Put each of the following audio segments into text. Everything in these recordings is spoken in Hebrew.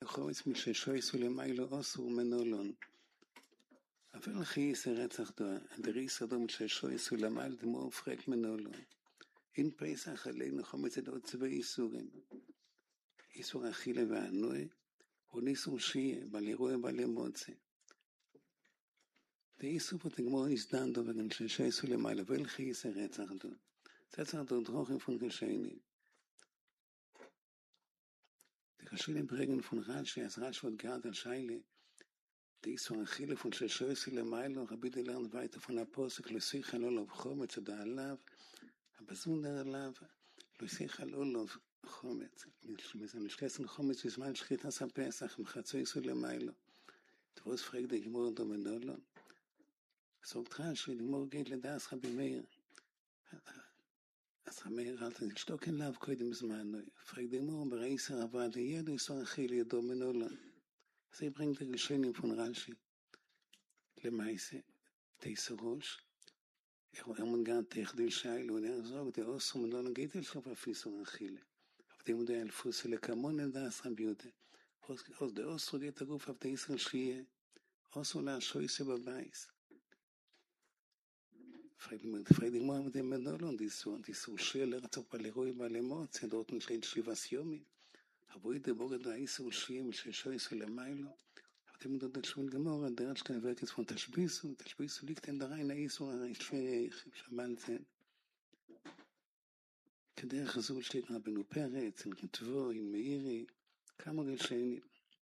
חומץ מששויסו למיילו אסור מנולון. אבל חייס רצח דו, דריס אדום ששויסו למייל דמו פרק מנולון. אין פסח עלינו חומץ את עוד צבא איסורים. איסור אכילה וענוי, וניסור שיהיה, בלירוי ובלימוצה. דאיסור פה תגמור נסדן דו, וגם ששויסו למייל, אבל חייס רצח דו. רצח דו דרוכים פונקשיינים. דקשולים פרגן פון רש"י, אז רש"י עוד גרד על שיילה, דאיסור אכילה פון ששויסו למייל, רבי דלרן וייטה פון הפוסק, לא שיחה לא לוב חומץ, עדה עליו, הבזונדר עליו, לא שיחה לא לוב חומץ, משקסן חומץ בזמן שחית עשה פסח, מחצויסו למיילו, דבוס פרק דה גמור דומנולו, סוגת רש"י, דגמור גית לדעס רבי מאיר, אז חמיר אל תשתוקן לאו קודם זמן, פרק דגמור ברעיסר עבד, ידו איסור אכילה ידו מנולו, אז היא ברינגת הגלשנים פון רש"י, למעשה, תיסרוש, אמון גן תחדיל שיילו, ונעזור, דאוסרו מנולו גיטל שוב אפיסור אכילה, עבדי מודי אלפוסי לקמון לדעס רבי יהודה, אז דאוסרו גיט הגוף עבדי ישראל שיהיה, אוסרו להשויסה בבייס, פרק דגמור עבדי מנולו, דיסור שיר לרצוף בלירוי ובלימוצה, דעות נשאית שיבס יומי, אבוי דבורד האיסור שיהיה מששויסו למיילו, אתם יודעים את שום גמור, הדרך שאתה נבקת פון תשביסו ליקטן דריין האיסור הרשפייך, שבל זה. כדרך הזו שלי רבנו פרץ, עם כתבו, עם מאירי, כמה גלשיינים.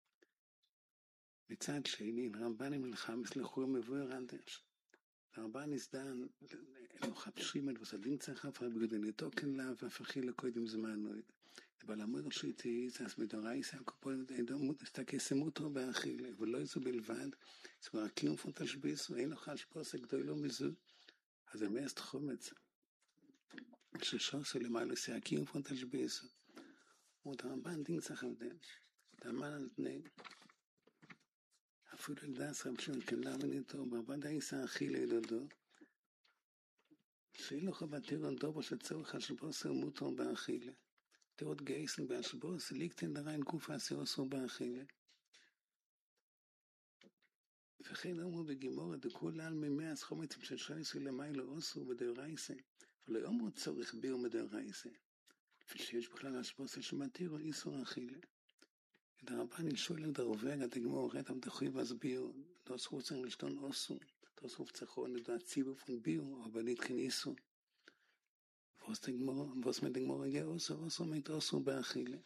מצד שני, רמב"נים מלחמס לחור מבואר אנדרש. הרמב"ן נסדן, הם מחפשים את וסדין צריך אף רבי גדול, לתוקן לה והפכי לקודם זמן נועד. אבל אמור שהייתי, אז בדורייס, הקופון, תקסמותו באכילה, ולא איזו בלבד, זה כבר הקיום פון תשביסו, אין לו חש פוסק גדולו מזו, אז זה מייסט חומץ, ששוסו למעלה עושה הקיום פון תשביסו, עוד הרמב"ן דין צריך הבדל, דאמן על תנאים, אפילו לדעס רב שון, כן למה ניתו, ברבד האיסה אכילה ילדו, שאין לו חובת תירון דובו שצורך על שבוסו ומותו באכילה, תירות גייסן באשבוס, ליקטן דריין גוף אסור באכילה. וכן אמרו בגימורה, דכולל ממאה חומץ ששויסו למיילו אסור בדאורייסה, ולא אמרו צורך ביר מדאורייסה, ושיש בכלל אשבוס שמתירו איסור אכילה. את הרבן נשאול על דרובר, את הגמור, רתם דחוי והסביר, לא סחוב צריך לשתון אסור, לא סחוב צריכון לדעת ציבור פון ביר, אבל נתחין איסור. ואוס מדגמור הגיע אוסו מת אוסו באכילה.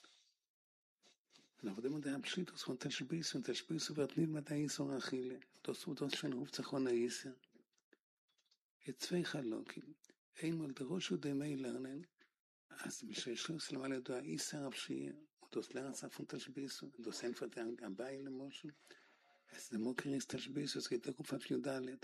אנחנו יודעים מדעי הפשיטוס, תשביסו ותניל מתי איסור אכילה. תוספו שנרוב צחון האיסר. יצפי חלוקים. אין מולדרושו דמי לרנן, אז בששוס למעלה ידוע איסר הפשיע, ותוס לרץ אפון תשביסו, ותוס אין פתח הבאי למושו, אז זה מוקריס תשביסו, זה יתקו פת יודלת.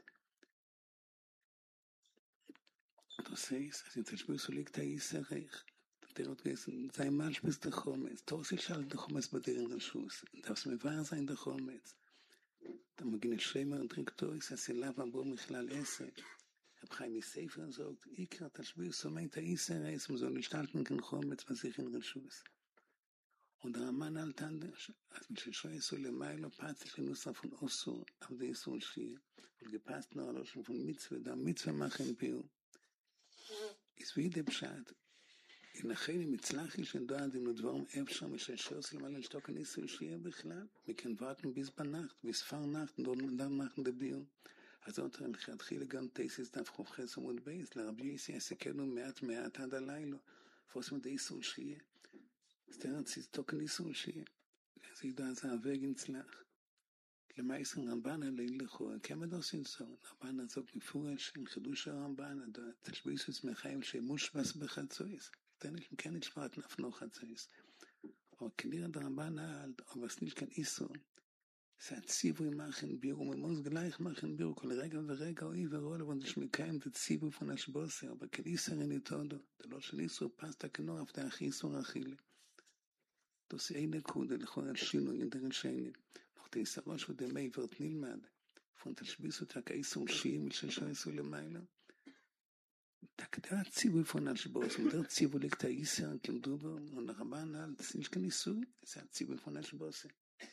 תוסייס, אז תשביסו ליקטה איסרך, תירות גייסן, זה משפס דחומץ, תורסיל של דחומץ בדירן רשוס, דאוס מבאר זין דחומץ, אתה מגין את שמר דריקטוריס, הסילב אמרו מכלל עשר, רב חיים מספר זאת, איקר תשביסו מיית איסר עשר, וזו נשתלת מכן חומץ בזיכן רשוס. עוד הרמן על תנדש, אז מששויסו למיילו פצש לנוסף אוסור, עבדי איסור שיר, ולגפסת נוער לא שפון מצווה, דם מצווה מכן פיור. הסבידה פשט, הנחני מצלחי שדעת אם לדברם אפשר מששוס למעלה לשתוק איסור שיר בכלל, מכן ורתנו בזבנחת, בספר נחת, נדר נחת דביון. אז זאת התחיל גם תייסיס דף חופכס עמוד בייס, לרבי יסי יסקנו מעט עד הלילה, פוסם דה איסור שיר. אז תראה, תוקן איסור שיר. אז ידע זה הווגן צלח. למעשה רמב"ן עלי לכו, כמה דוסין זו? רמב"ן הזאת מפורש, עם חידוש הרמב"ן, תשביסו עצמכם שמושבס בחצויס. כן נשמעת נפנו חצויס. או כנראה הרמב"ן אבל סניש כאן איסור. זה הציבוי מכן ביר, וממוז גלייך מכן ביר, כל רגע ורגע אוי ורול, אבל נשמקיים את הציבוי פון השבוסר, אבל כן איסר אין איתודו. זה לא של איסור פסטה כנור, אף דה הכי איסור אכילי. תוסי אין נקודה לכל השינוי, אין דרך שני. תיסרוש ודמי ורת נלמד, פון תשביסו תק איסור שיים ששויסו למעלה, der Zivil von Aschbos, und der Zivil liegt der Isser und dem Duber, und der Ramban, das ist nicht kein Isur, das ist der Zivil von Aschbos.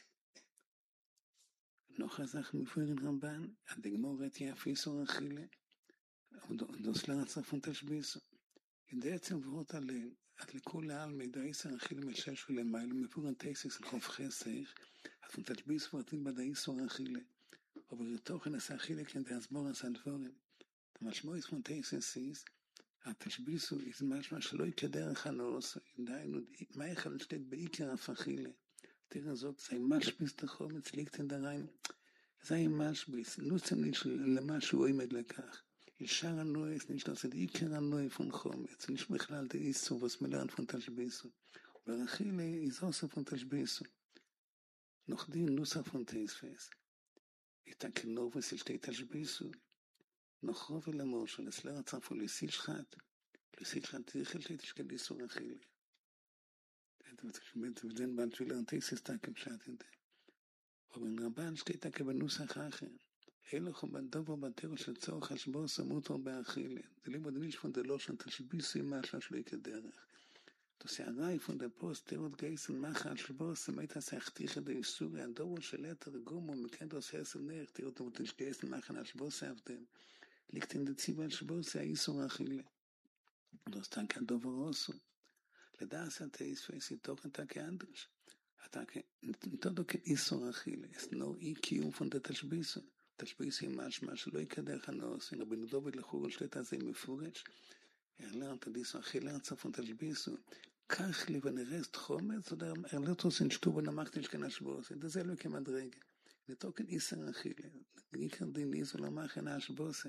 Noch eine Sache mit vorhin Ramban, an der Gemorre hat ja viel so Achille, und das lernt sich von Tashbis. In der Zeit wird alle, לכל העלמי, דאיסר אכיל משש ולמעלה, מפורן תייסס לחוף חסך, אז von Tashbis wird bei der Isur Achille. Aber der Tochen ist Achille, kennt der Asmor als Alvorin. Der Maschmo ist von Teyses ist, התשביסו ist manchmal שלא כדרך הנוס, דהיינו, מייכל steht בעיקר הפחילה. תראה זאת, זה משביס תחומץ, ליגת in der rein, זה משביס, נוצם nicht למשהו עומד לכך. ישר הנוי ist nicht das עיקר הנוי von חומץ, nicht בכלל der Isur, was man lernt von תשביסו. ברחילה ist also von תשביסו. noch die Nusser von Teisfes. את הכנובס steht תשביסו. noch רוב למושל, אצלר הצרפו לסיל שחט. לסיל שחט תחלתי תשקל איסור אכילה. ודן בן תפילה תייסס תקם שעת. ובן רבן שתיתה כבנוסח אחר. אין לך בדובר בתירו של צורך השבור סמותו באכילה. זה לימוד nicht von der Loschen תשביסו עם משהו שלא כדרך. תוסערי von der Post תירות גייסן מחה על שבור סמית הסחתיך את האיסור. הדובר של יתר גומו מכן תעושה סנך תירות ותשגייסן מחה על שבור סעבדם. liegt in der Zivil Shbos, der Isur Achille. Und das dann kein Dover Osu. Ledas hat er ist für sie doch ein Tag anders. Todo kein Isur Achille. Es ist nur Ikium von der Tashbisu. Tashbisu ist manchmal, שלא יקדח הנוס. רבי דוד לחור steht הזה מפורש. lernt Isur Achille von Tashbisu. כך לי ונרסת חומץ, oder lernt uns in Stube und macht nicht kein Shbos. Das ist kein Madrege. Nicht kein Isur Achille. Ich kann den Isur machen Shbos.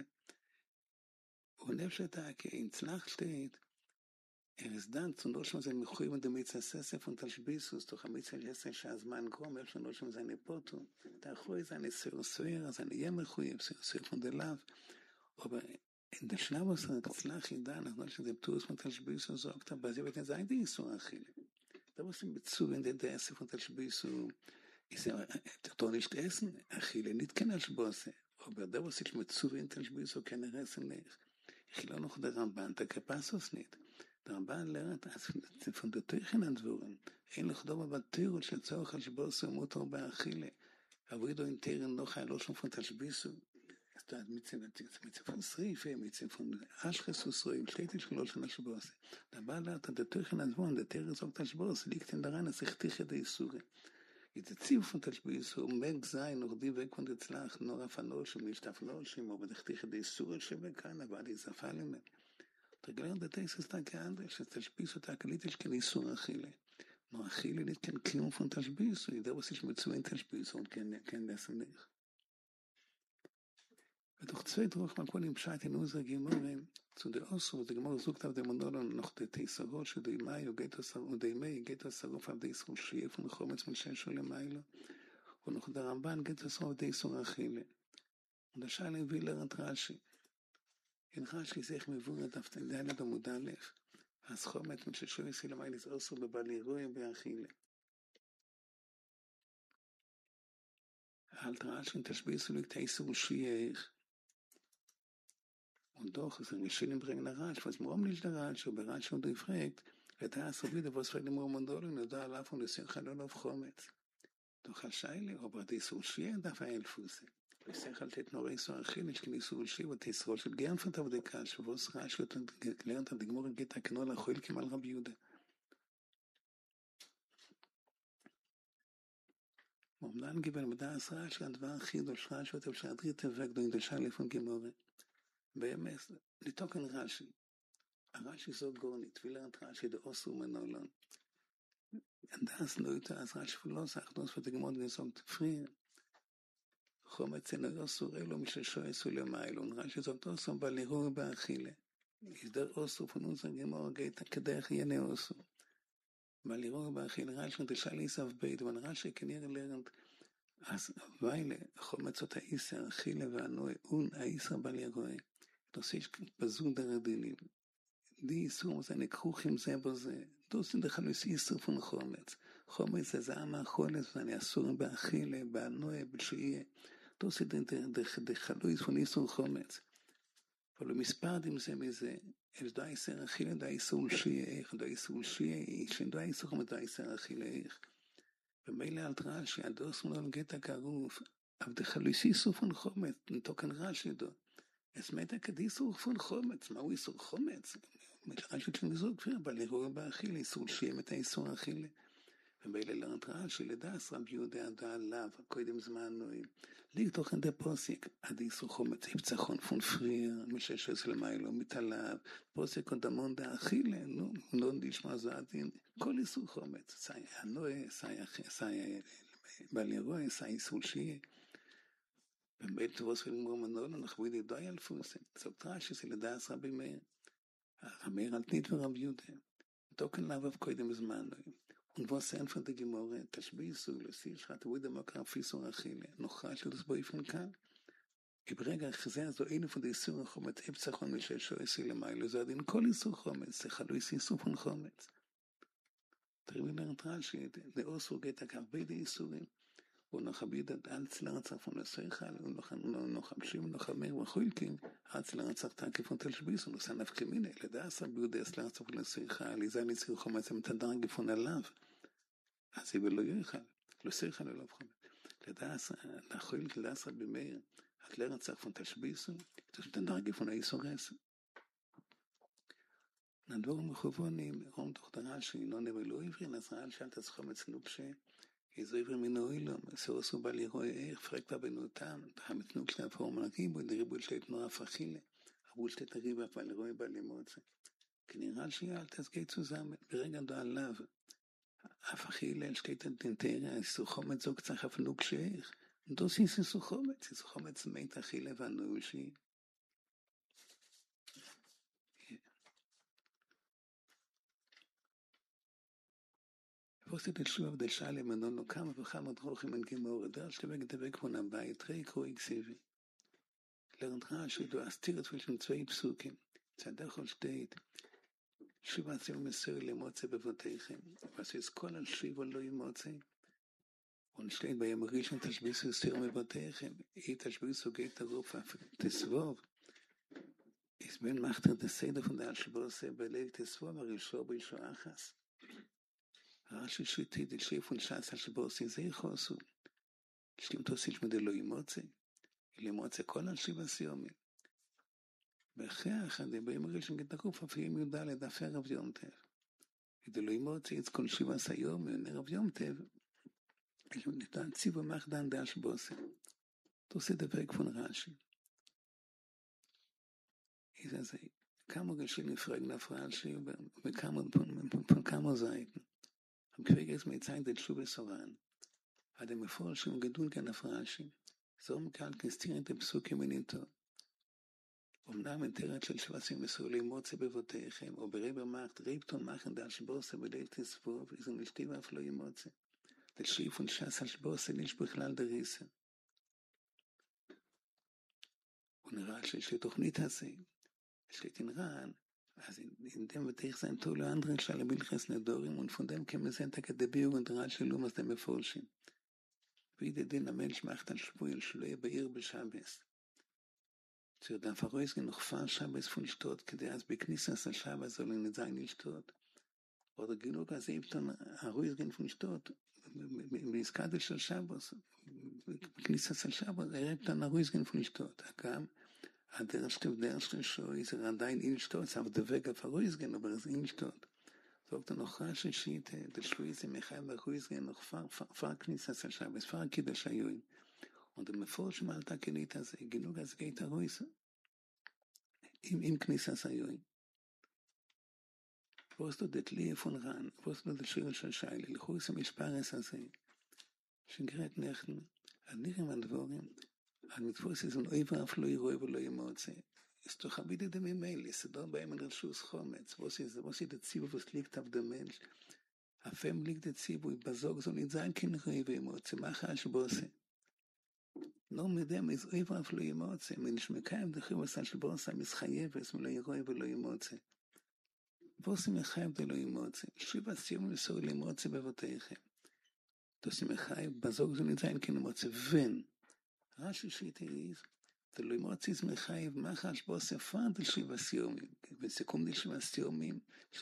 Und nefsche Tage in Zlach steht, ist dann zum Deutschen sein Mechuim und der Mitzasesse von Tashbisus, doch am Mitzasesse שהזמן גרום, אפשר נושם seine Poto, דאחוי seine Seuer, seine Jemechuim, Seuer von der Lav, aber in der Schlabos der Zlach in da, nach Deutschen dem Tours von Tashbisus sagt, aber sie wird nicht sein, die Isur Achille. Da muss im Bezug in der Esse von Tashbisus, ist er doch nicht essen, Achille, nicht kein Ashbose, aber da muss ich mit Bezug in Tashbisus keine Essen nicht. Ich will noch der Ramban, der Kapassus nicht. Der Ramban lernt von der Teuchen antworten. Ähnlich da war Teuren, שצורך על שבוסו מותר באכילה. aber da in Teuren noch ein Loschen von Tashbisu. Es da mit von Srife, mit von Aschresusroim, steht nicht Loschen Tashbos. Der Ramban lernt der Teuchen antworten, der Teuren sagt Tashbos, liegt in der Reine, sich tiche der Isure. Jetzt der Ziel von Tashbisu, weg sein, noch die weg von der Zlach, nur auf Anolschim, nicht auf Anolschim, aber dich tiche der Isure, schon kann, aber die Zafalime. Der gelernt der Text ist dann kein anderes, dass Tashbisu takalisch kein Isur Achille. Nur Achille nicht kein Klum von Tashbisu, der was ich mit zu in Tashbisu und kein das nicht. Und doch zwei Druck mal können im Scheit in unserer Gemorre zu der Osro, der Gemorre sucht auf dem Monolon noch der Teisarot, der Imai geht das und der Imai geht das auf der Isur Shie von Chometz mit Shesh und Mailo. Und noch der Ramban geht das auf der Isur Achille. Und der Schein will lernt Rashi. In Rashi sich מבורת auf den Dale der Mudalef. אז חומץ מן ששוי סילמאי לזעוסו בבלירוי באכילה. halt Rashi und Tashbisu liegt Isur Shie. Und doch ist nicht schön im Bringen der Rashi, was warum nicht der Rashi, aber Rashi und fragt, da so wieder was für die Mormondolen und da laufen und sind hallo auf Chometz. Doch Scheile, aber die Isur Shie darf Fuße. Ich sage halt nicht nur Isur Achille, ich kann Isur Shie, aber die Isur Shie gern von der Kasch, wo es Rashi wird gelernt hat, die Gemorre geht da Knoll Achil Kemal Rabbi Judah. Und dann geben wir das Rashi, und war Chidosh Rashi, wird auf der dritte Weg durch die Scheile von Gemorre. באמת, לתוקן רש"י. הרש"י זאת גורנית, וילרת רש"י דאוסו מנולון. das Leute, als Rashi verlost, das wird gemord gesagt, früher. חומץ אינו יוסור אלו מששו יסו למיילו. Und Rashi sagt אוסו בלירוי באכילה. ist der Osu von unserem Gemorre geht כדרך ינה אוסו. בלירוי באכילה, Rashi und der Schali ist auf Beit, und Rashi kann ihr lernen, אז weile, חומץ אותה איסר, אכילה וענוי, האיסר בלירוי. Das ist besondere Dinge. Die Isur, seine Kruchim selber sind. Das sind die Chalus Isur von Chometz. Chometz ist Ama Choles, seine Asur Beachille, Beanoe, B'Shie. Das sind die Chalus von Isur Chometz. אבל מספרד עם זה מזה, יש די סר אכילה, די סול שייך, די סול שייך, די סול די סר אכילה איך. ומילא על רש"י, הדוס מלון גטה קרוב, עבדך לויסי סופן חומץ, נתוקן רש"י דו. אז מתה כדיסור פון חומץ, מהו איסור חומץ? רש"י תשמזור כפיר, אבל לרוע באכילה, איסור שיים את האיסור אכילה. ומילא לרנת רש"י, לדס רב יהודה דע עליו, קודם זמן נועים. לי תוכן דה פוסיק, עד איסור חומץ, הפצחון פון פריר, מששס למיילו, מתעליו, פוסיק קודמון דה אכילה, לא נשמע זעדין, כל איסור חומץ, סי הנועה, סי בלירוע, סי איסור שיהיה. ובית תבוס ולמור מנול, אנחנו בידי די אלפוסים, זאת רש"י, זה לדס רבי מאיר, המאיר על תנית ורב יהודה, תוקן לאו קודם זמן נועים. Und was sein von der Gemorre, Tashbisu, Lucy, hat wohl der Makar Fisur Achille, noch rasch das Boyfriend kann. Ibrega Khazan so eine von der Sur Khomet, Epsachon Michel Shoysi Lemailo, so den Kol Sur Khomet, se Khalu Sur von Khomet. Drin der Trashi, der Osur geht der Kabide Isurin, und noch Habida Alzlanzer von der Sechal und noch Hamshim noch Amer und Khulkin, Alzlanzer Tag von Tashbisu, und san Afkemine, das Abude Alzlanzer von der Sechal, Izani Sur Khomet mit der Dank von Allah. אז היא ולא יוכל, לא שיחה לא לבחון. לדעס, נחויל לדעס רבי מאיר, את לא רצח פון תשביסו, תשתן דרגי פון האיסורס. נדבורים מחובונים, רום תוך דרשי, לא נבלו עברי, אז רעל שאלת עצחום אצלנו פשה, איזו עברי מינו אילום, סורסו בא לראות איך, פרק בבנותם, תחמת נוקש להפורם על ריבו, דריבו לשתת נורא פחילה, אבו לשתת הריבה, אבל לראות בא למוצא. כי נראה שיעל תסגי צוזם, ברגע דו עליו, אף אכילה שתית דנטריה, איסור חומץ זוג צריך אפילו כשאיך. דוס איסור חומץ, איסור חומץ מת אכילה ואנושי. פוסט את שוב דשאלה למנון לו כמה וכמה דרוכים אין גמור, דרך שתבק דבק פון הבית, ריקו אקסיבי. לרנדרה שדו אסתירת פלשם צווי פסוקים, צדך על שתית, שוב עשיו מסור למוצא בבותיכם, ועשיס כל על שיבו לא ימוצא, ונשתית ביום ראשון תשביסו סיר מבותיכם, אי תשביסו גית הרוף תסבוב, איס בין מחתר תסדר פונדל שבוסה בליל תסבוב הראשו בישו אחס. רש"י שתית דשיפון שעשה שבוסה זה יחוסו, שלימתו סיש מדי לא ימוצא, למוצא כל על שיבה סיומי. ואחרי אחד, ביום הראשון גית הרוף אפיים יהודה לדפי רב יום טב. כדי לא ימוצא, את כל שיבה סיום, רב יום טב, יש ניתן ציבו מחדן דל שבוסה. תעושה דבק פון רש"י. איזה זה, כמה גשי נפרג נפרשי, וכמה זייטן. המקוויגס מצייד את שוב בסורן. עד המפורשים גדול כאן נפרשי. זו מקל כסתיר את הפסוקים מניתו. אמנם אינטרת של שבסים מסורים מוצא בבותיכם, או ברבר מחת ריבטון מחן דל שבוסה בליל תסבוב, איזו נשתי ואף לא ימוצא. דל שיפון שס על שבוסה ניש בכלל דריסה. ונראה שיש לי תוכנית הזה, יש לי תנרן, אז אינדם ותיך זה אינתו לא אנדרן של מלחס נדורים, ונפונדם כמזן תקדביו ונדרן שלום אז דם מפורשים. וידי דין המל שמחת על שבוי, שלא יהיה בעיר בשבס. ציודם פרויסגן נוחפר שבס פונשתות, כדי אז בכניסס על שבס זו לנזיין לשתות. עוד הגילוג הזה איפתון הרויסגן פונשתות, בעסקת של שבס, בכניסס על שבס, איפתון הרויסגן פונשתות. גם הדרך שוי, זה עדיין אין לשתות, זה דבק אף הרויסגן, אבל זה אין לשתות. זאת הנוחה ששיט, דשוי זה מחייב הרויסגן, פר כניסס על שבס, פר קידש היוין. Und der Meforschung alter kennt das genug als geht der Reis im Knisas ayoin. Was du det lie von ran, was du det schön scheile, lkhus im spares ase. Shingret nechten, an nihem an dvorim, an mitfos is un over floi roev lo yemotze. Ist doch habide dem Mail, ist da beim der Schuss kommt. Was ist der Ziel, was liegt auf dem Mensch? Auf dem liegt der Ziel, wo bezog so in sein Kind rebe emotze, mach als bosse. לא מדהם איזו איבר אף לא ימוצא, מנשמקיים דחים עשה שבוסה מסחייבס ולא ירוי ולא ימוצא. בוסה מחייב דלא ימוצא, שיבה סיום לסור למוצא בבותיכם. תוסי מחייב, בזוג זו נזיין כן למוצא, ון. רש"י שיטי איז, תלוי מוציס מחייב מחש בו ספר דל שבע סיומים, בסיכום דל שבע סיומים,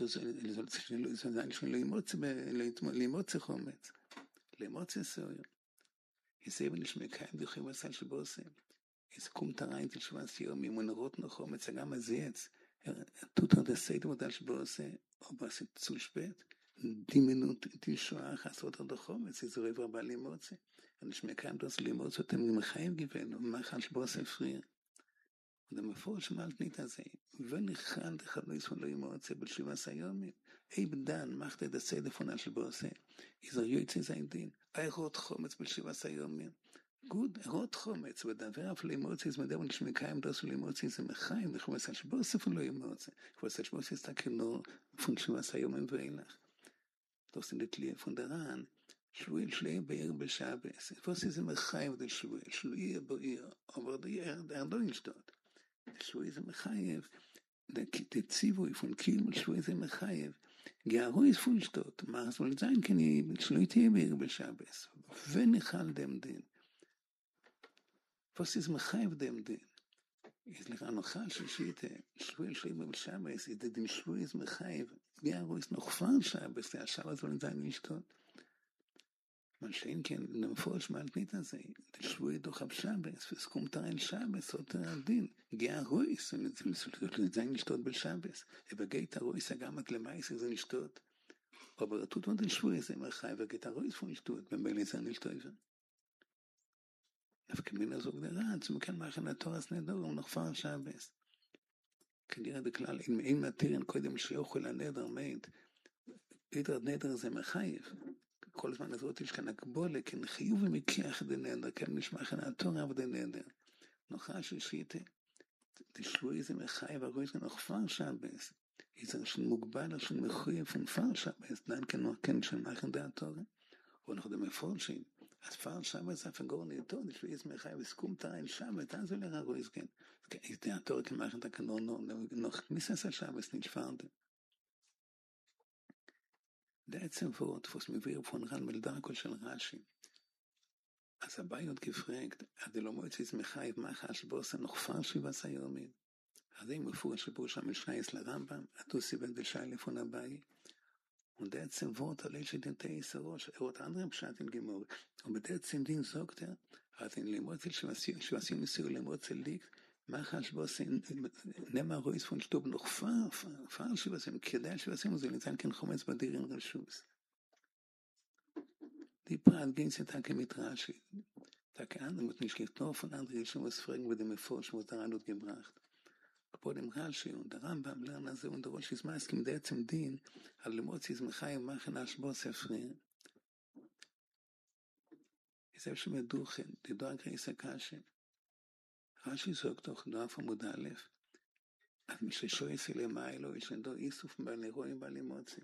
שלא ימוצא חומץ, למוצא סויר. יסייבן לשמקיים דחים בסל שבו עושה. יסכום תריים דל שבע סיומים, ונרות נחומץ, גם הזייץ, תותר דסייד מודל שבו עושה, או בעשית צול שפט, דימנות תשוח, עשות עוד החומץ, יזורב רבה למוצא. לשמקיים דוס למוצא, אתם מחיים גיוון, ומחש בו ספריר. ומפורש מלתנית הזה, ונחן דחלויס ולא ימוצא בשבע סיומים, בדן מחת את הסיידפונה שבו עושה, יזר יוצא זין דין, רות חומץ בשבע סיומים, גוד, רות חומץ, ודבר אף לימוצא, אז מדבר לשמקיים דוס ולימוצא, זה מחיים, וכמו עשה שבו עושה ולא ימוצא, כמו עשה שבו עושה סתכנו, פון שבע סיומים ואילך. דוס נתליה פונדרן, שלואל שליה בעיר בשבס, פוס איזה מחיים דה שלואל, שלואל בעיר, אבל דה נשתות. שלואי זה מחייב, תציבו פון קיום שלואי זה מחייב, גארו יש פון שטות, מה אז לא זין כי שלואי תהיה בעיר בשבס, ונחל דם דין. פוס איזה מחייב דם דין. יש לך נוכל ששיטה, שלואי בשבס, זה דין שלואי זה מחייב, גארו יש נוחפר שבס, השבס לא זין לשתות. מה שאין כן, נפורש מהלתנית הזה, תשבוי דוח בשבס, וסכום תרן שבס, או תרדין, גאה רויס, זה נשתות בשבס, ובגית הרויס, הגמת למייס, זה נשתות, או ברתות עוד תשבוי, זה מרחי, וגית הרויס פה נשתות, במילא זה נשתות. דווקא מן הזוג דרץ, וכן מאכן התורס נדור, הוא נחפר שבס. כנראה בכלל, אם אין מתירן קודם שיוכל הנדר מת, פתר נדר זה מחייב. כל הזמן הזאת יש כאן הקבולה, כן חיוב ומכיח דנדר, כן נשמע כאן התורה ודנדר. נוחה ששיטה, תשלו איזה מחייב, הרי יש כאן נחפר שבס, איזה ראשון מוגבל, ראשון מחויב ונפר שבס, דן כן שמע כאן דה התורה, ואנחנו דה מפורשים, אז פר שבס אף הגור נרתו, תשלו איזה מחייב, וסכום תרן שבס, אז עולה הרויז כן, דה התורה כן מאכן תקנון, נכניס שבס נשפרתם. בעצם ועוד תפוס מביא פון רן מלדרקו של רש"י. אז הבעיות גפרקט, עד לא מועצת מחייב מחש בוסה נוחפר שבע סיומים. אז אם מפורש שבו שם משנייס לרמב"ם, עדו סיבן דשי לפון הבאי, ובעצם ועוד עלי שדנתי יסרוש, עוד אנדרם פשטין גמור, ובעצם דין זוגתר, אז אם למועצת שבעשים ניסוי למועצת ליק, מחש בוסה נמה רויס פון שטוב נוחפר שבע סיומים, כדאי שבע סיומים, זה ניתן כן חומץ בדירין רשוס. Die Prat ging sie Tage mit Rashi. Tage andere wird nicht getroffen, andere schon was fragen, wo dem Erforsch, was daran wird gebracht. Aber dem Rashi und der Rambam lernen also, und der Rosh ist meist im Dezem Din, על למוציא זמחיים machen als בו ספרים. זה שמדוכן, תדוע גרייס הקשה. רש"י sagt doch, דף עמוד א', אז מששויס למיילו, יש לדו איסוף בלרואים בלימוצים.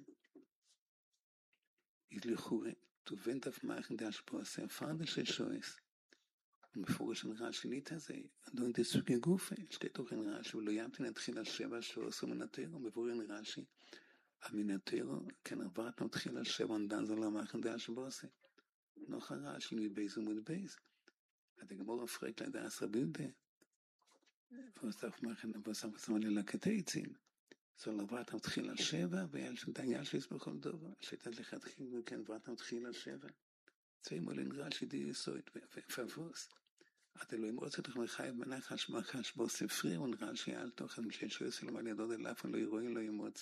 ידלחורי. Du wendet auf machen das Spaß, erfahren של שויס. ומפורש in רש"י nicht הזה, du in das Geufe, steht doch in רש"י, ולא ימתין להתחיל על 7 שוס ומנתרו, מבורר in רש"י, המנתרו, כן עברת מתחיל על 7, ונדן זה לא machen das Spaß. noch הרש"י, מתבייז ומתבייז. אז הגמור הפרק לדעס רבילדה, was darf machen, was soll לקטייצים. soll עברת מתחיל על 7, ויעל שיש בכל דבר, שתת לך תחיל, וכן עברת מתחיל על 7. צוי מולין רש"י די יסוד, ופבוס. עד אלוהים רוצה לך מחייב מנחש מחש בו ספרי, ונרש"י אל תוך, שיש שלום על ידו דלאפן לא ירואי לא ימוצא.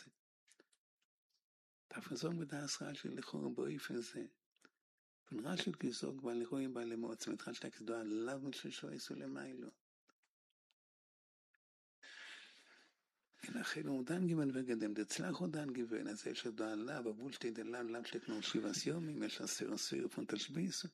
תפזון בדעס רש"י לכאורה באופן זה. ונרש"י גזוג בעל ירואי בעל למוצא, מתרש"י כדוע עליו מששויס ולמיילו. לכן הוא דן גיוון וגדם, דצלח הוא דן גיוון, אז יש דו עליו, אבל שתי דלם, לם שתקנו 7 סיומים, יש סיר פון תשביס.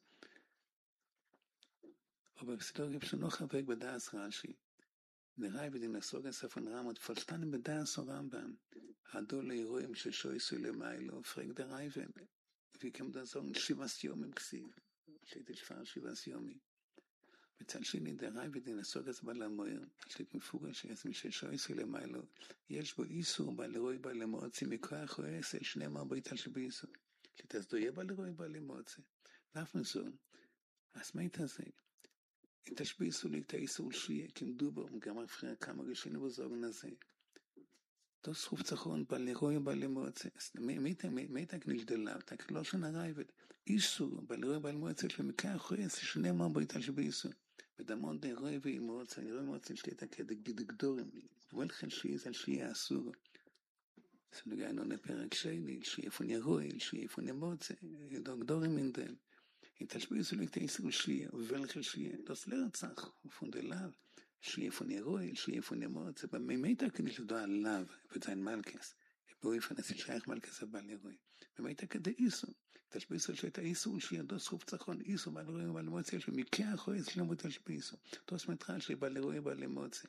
אבל בסדר גב שלא חבק בדעס רש"י. נראי ודין הסוג הספון רמות, פלשתנים בדעס או רמב"ם, הדו לאירועים ששויסו למיילו, פרק דרייבן, וכם דזון 7 סיומים כסיב, שתי תשפר 7 סיומים. מצד שני, דראי ודין הסוג הזה בא למויר, שתית מפורש, אז מששויסו למיילו, יש בו איסור בא לרוי בא למוציא, מכוח או עשר, 12 ביתה שבאיסור. שתסדויה בא לרוי בא למוציא. דף נזון, אז מה איתה זה? תשביסו לי את האיסור שיהיה, כמדובר, גם אחרי כמה ראשינו בזוגן הזה. Das Rufzachon bei Leroy bei Lemozes. Meta Knildelav, tak Loschen arrived. Isu, bei Leroy bei Lemozes, ומכך אחרי שני מבריט על שביסו. ודמון די רוי ואימוץ, אני רואה מוצא שתיתה כדגדורים, ולכן שיהיה על שיהיה אסור. אז נגענו לפרק שני, שיפון ירוי, שיפון ימוצא, דוגדורים מנדם. אם תשביסו לי את האיסור שיהיה, ולכן שיהיה, das לרצח, ופונדלאב. שיהיה von Jeroel, שיהיה von Jemoz, aber ממית הכניס לדוע עליו, וזיין מלכס, באופן הזה שייך מלכס הבא לרוי. ממית הכדי איסו, תשביסו שאת האיסו, שיהיה דו סרוף צחון, איסו, בא לרוי ובא למוצא, שמיקה אחרי שלמו תשביסו. דוס מתחל שבא לרוי ובא למוצא.